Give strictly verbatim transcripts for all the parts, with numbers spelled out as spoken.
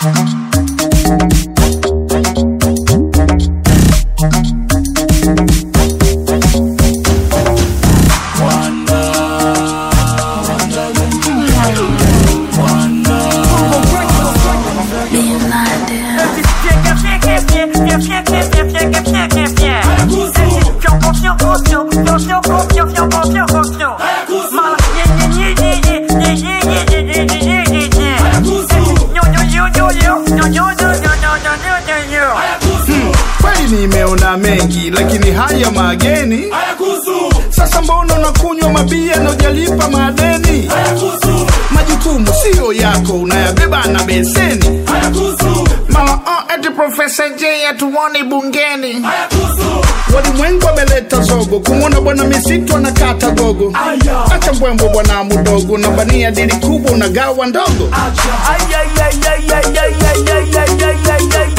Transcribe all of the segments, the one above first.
Nimeona mengi lakini haya mageni hayakuhusu. Sasa mbona unakunywa mabia na hujalipa madeni? Hayakuhusu. Majukumu sio yako unayabeba na beseni. Hayakuhusu. Mama oh eti Professor J atuone bungeni. Hayakuhusu. Walimwengu wameleta zogo kumwona bwana misitu anakata gogo. Acha mbwembo bwana mdogo na bania dili kubwa unagawa ndogo. Acha ay ay ay ay ay ay ay ay ay ay ay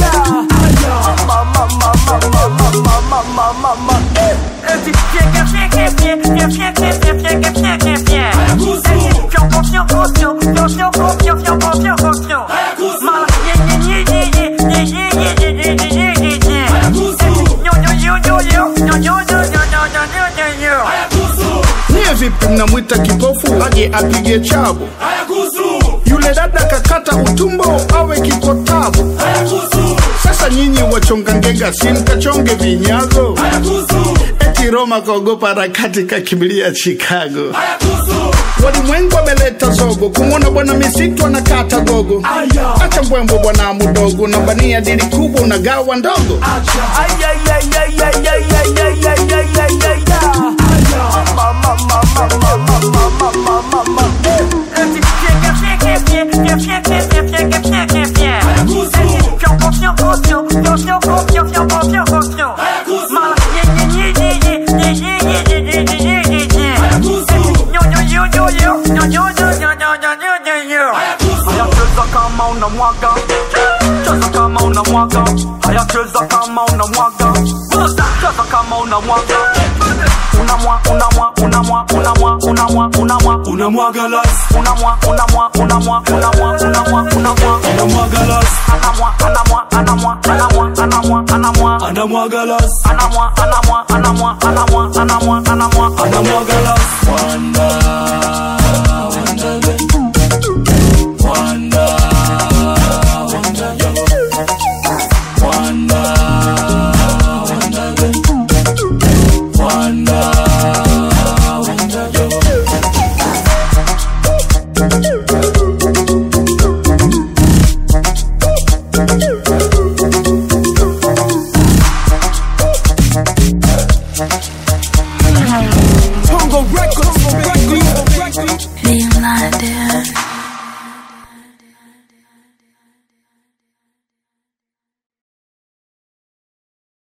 mama mama mama mama mama mama eh eti fieka fieka fieka fieka fieka fieka fieka hayakuhusu. Fioko fioko fioko fioko fioko fioko fioko hayakuhusu. Mama ye ye ye ye ye ye ye ye ye ye ye hayakuhusu. Yo yo yo yo yo yo yo yo yo yo yo hayakuhusu. Ni vipi mnamwita kipofu aje apige chabu? Hayakuhusu. Yule dada kakata utumbo awe kikotabu. Hayakuhusu. Sasa nyinyi wachonga ngega simkachonge vinyago. Hayakuhusu. Eti Roma kaogopa harakati kakimbilia Chicago. Hayakuhusu. Walimwengu wameleta zogo kumwona bwana misitu anakata gogo. Acha mbwembo bwana mdogo na bania dili kubwa unagawa ndogo. Acha ay ay ay ay ay ay ay ay ay ay ay ay mama mama mama mama mama mama eti fieka fieka fieka fieka fieka fieka fieka hayakuhusu. Fioko fioko fioko fioko fioko fioko fioko hayakuhusu. Mama ye ye ye ye ye ye ye ye ye ye ye hayakuhusu. Yo yo yo yo yo yo yo yo yo yo yo yo hayakuhusu. Hayacheza kama unamwaga cheza kama unamwaga hayacheza kama unamwaga cheza kama unamwaga unamwa unamwa unamwa unamwa unamwa unamwa unamwaga las unamwa unamwa unamwa unamwa unamwa unamwa unamwaga las anamwa anamwa anamwa anamwa anamwa anamwa anamwaga las anamwa anamwa anamwa anamwa anamwa anamwa anamwaga las.